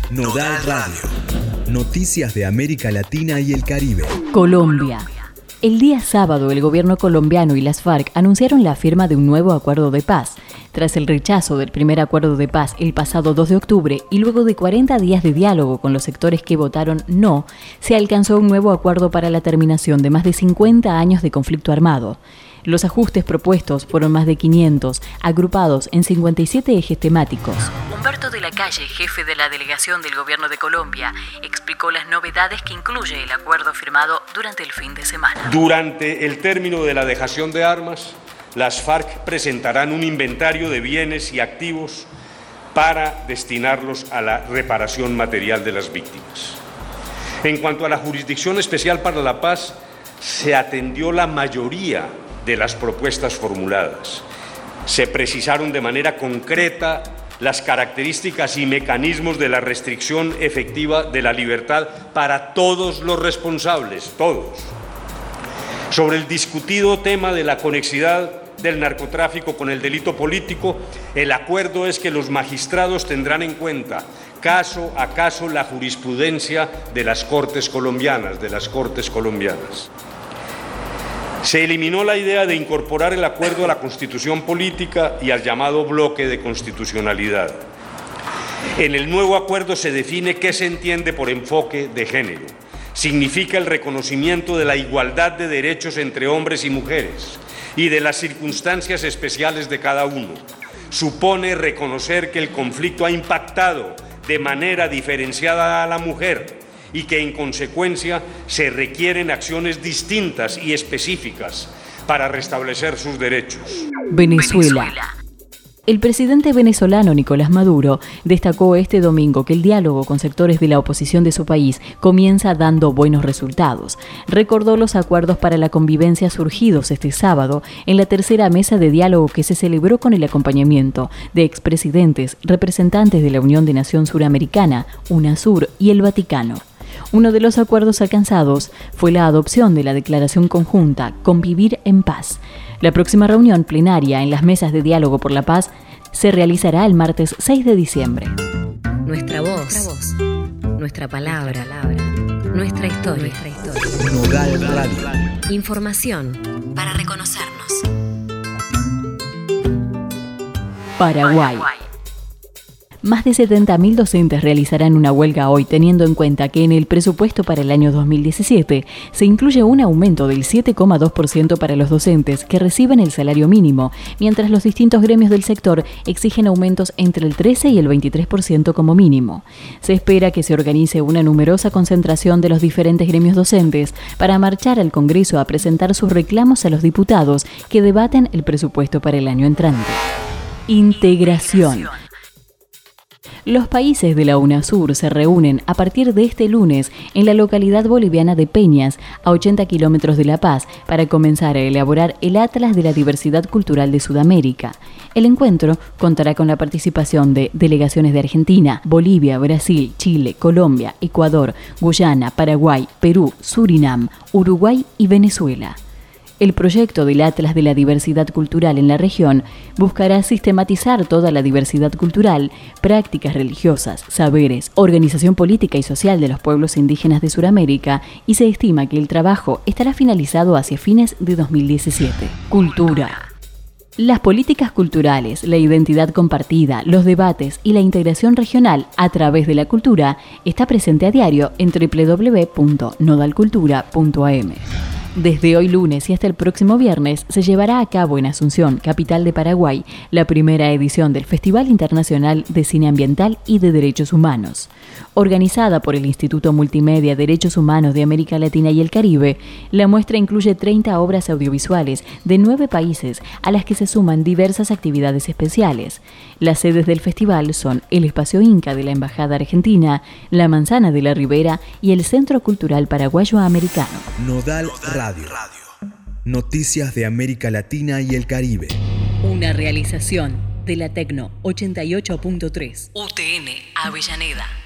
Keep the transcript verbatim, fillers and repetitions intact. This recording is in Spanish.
Nodal Radio. Noticias de América Latina y el Caribe. Colombia. El día sábado, el gobierno colombiano y las FARC anunciaron la firma de un nuevo acuerdo de paz. Tras el rechazo del primer acuerdo de paz el pasado dos de octubre y luego de cuarenta días de diálogo con los sectores que votaron no, se alcanzó un nuevo acuerdo para la terminación de más de cincuenta años de conflicto armado. Los ajustes propuestos fueron más de quinientos, agrupados en cincuenta y siete ejes temáticos. Humberto de la Calle, jefe de la delegación del gobierno de Colombia, explicó las novedades que incluye el acuerdo firmado durante el fin de semana. Durante el término de la dejación de armas, las FARC presentarán un inventario de bienes y activos para destinarlos a la reparación material de las víctimas. En cuanto a la Jurisdicción Especial para la Paz, se atendió la mayoría de las propuestas formuladas. Se precisaron de manera concreta las características y mecanismos de la restricción efectiva de la libertad para todos los responsables, todos. Sobre el discutido tema de la conexidad del narcotráfico con el delito político, el acuerdo es que los magistrados tendrán en cuenta caso a caso la jurisprudencia de las Cortes colombianas, de las Cortes colombianas. Se eliminó la idea de incorporar el acuerdo a la Constitución política y al llamado bloque de constitucionalidad. En el nuevo acuerdo se define qué se entiende por enfoque de género. Significa el reconocimiento de la igualdad de derechos entre hombres y mujeres y de las circunstancias especiales de cada uno. Supone reconocer que el conflicto ha impactado de manera diferenciada a la mujer y que en consecuencia se requieren acciones distintas y específicas para restablecer sus derechos. Venezuela. Venezuela. El presidente venezolano Nicolás Maduro destacó este domingo que el diálogo con sectores de la oposición de su país comienza dando buenos resultados. Recordó los acuerdos para la convivencia surgidos este sábado en la tercera mesa de diálogo que se celebró con el acompañamiento de expresidentes, representantes de la Unión de Nación Suramericana, UNASUR y el Vaticano. Uno de los acuerdos alcanzados fue la adopción de la declaración conjunta Convivir en Paz. La próxima reunión plenaria en las mesas de diálogo por la paz se realizará el martes seis de diciembre. Nuestra voz, nuestra, voz, nuestra palabra, palabra, nuestra historia. Nuestra historia. Nodal Radio. Información para reconocernos. Paraguay. Más de setenta mil docentes realizarán una huelga hoy, teniendo en cuenta que en el presupuesto para el año dos mil diecisiete se incluye un aumento del siete coma dos por ciento para los docentes que reciben el salario mínimo, mientras los distintos gremios del sector exigen aumentos entre el trece y el veintitrés por ciento como mínimo. Se espera que se organice una numerosa concentración de los diferentes gremios docentes para marchar al Congreso a presentar sus reclamos a los diputados que debaten el presupuesto para el año entrante. Integración. Los países de la UNASUR se reúnen a partir de este lunes en la localidad boliviana de Peñas, a ochenta kilómetros de La Paz, para comenzar a elaborar el Atlas de la Diversidad Cultural de Sudamérica. El encuentro contará con la participación de delegaciones de Argentina, Bolivia, Brasil, Chile, Colombia, Ecuador, Guyana, Paraguay, Perú, Surinam, Uruguay y Venezuela. El proyecto del Atlas de la Diversidad Cultural en la región buscará sistematizar toda la diversidad cultural, prácticas religiosas, saberes, organización política y social de los pueblos indígenas de Sudamérica y se estima que el trabajo estará finalizado hacia fines de dos mil diecisiete. Cultura. Las políticas culturales, la identidad compartida, los debates y la integración regional a través de la cultura está presente a diario en doble u doble u doble u punto nodalcultura punto a eme. Desde hoy lunes y hasta el próximo viernes se llevará a cabo en Asunción, capital de Paraguay, la primera edición del Festival Internacional de Cine Ambiental y de Derechos Humanos. Organizada por el Instituto Multimedia Derechos Humanos de América Latina y el Caribe, la muestra incluye treinta obras audiovisuales de nueve países a las que se suman diversas actividades especiales. Las sedes del festival son el Espacio Inca de la Embajada Argentina, la Manzana de la Ribera y el Centro Cultural Paraguayo Americano. Nodal Radio. Noticias de América Latina y el Caribe. Una realización de la Tecno ochenta y ocho punto tres. U T N Avellaneda.